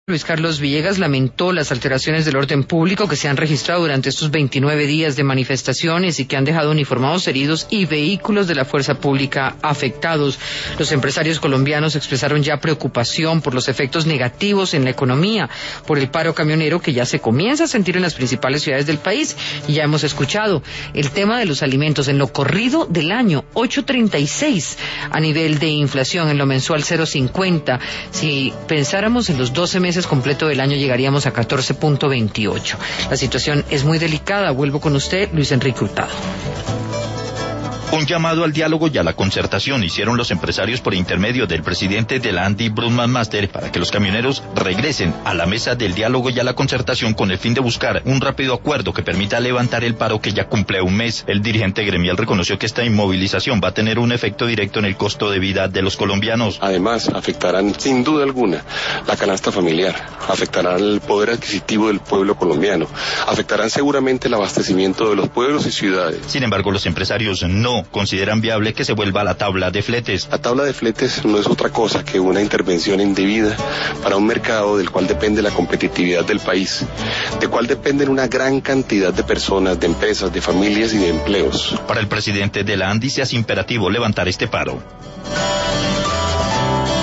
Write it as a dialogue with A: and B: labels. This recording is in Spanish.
A: Luis Carlos Villegas lamentó las alteraciones del orden público que se han registrado durante estos 29 días de manifestaciones y que han dejado uniformados heridos y vehículos de la fuerza pública afectados. Los empresarios colombianos expresaron ya preocupación por los efectos negativos en la economía, por el paro camionero que ya se comienza a sentir en las principales ciudades del país. Y ya hemos escuchado el tema de los alimentos en lo corrido del año, 8.36 a nivel de inflación, en lo mensual 0.50. Si pensáramos en los 12 meses completo del año llegaríamos a 14.28. La situación es muy delicada. Vuelvo con usted, Luis Enrique Hurtado.
B: Un llamado al diálogo y a la concertación hicieron los empresarios por intermedio del presidente de la ANDI, Brunman Master, para que los camioneros regresen a la mesa del diálogo y a la concertación con el fin de buscar un rápido acuerdo que permita levantar el paro que ya cumple un mes. El dirigente gremial reconoció que esta inmovilización va a tener un efecto directo en el costo de vida de los colombianos.
C: Además, afectarán sin duda alguna la canasta familiar, afectarán el poder adquisitivo del pueblo colombiano, afectarán seguramente el abastecimiento de los pueblos y ciudades.
B: Sin embargo, los empresarios no consideran viable que se vuelva a la tabla de fletes.
C: La tabla de fletes no es otra cosa que una intervención indebida para un mercado del cual depende la competitividad del país, del cual dependen una gran cantidad de personas, de empresas, de familias y de empleos.
B: Para el presidente de la ANDI se hace imperativo levantar este paro.